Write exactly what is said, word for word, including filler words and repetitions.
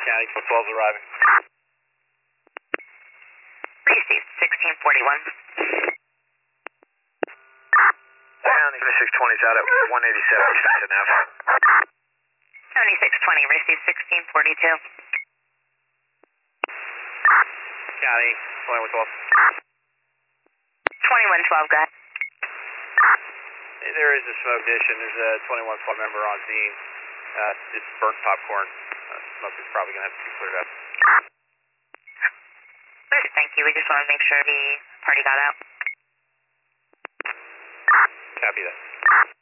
County, twelve's arriving. Received, sixteen forty-one. County, twenty-six twenty's out at one eighty-seven, Sexton Ave. seventy-six twenty, received, sixteen forty-two. County, twenty-one twelve. twenty-one twelve, go ahead. There is a smoke ignition. There's a twenty-one twelve member on scene. Uh, just burnt popcorn. Uh, smoke is probably going to have to be cleared up. Good, thank you. We just want to make sure the party got out. Copy that.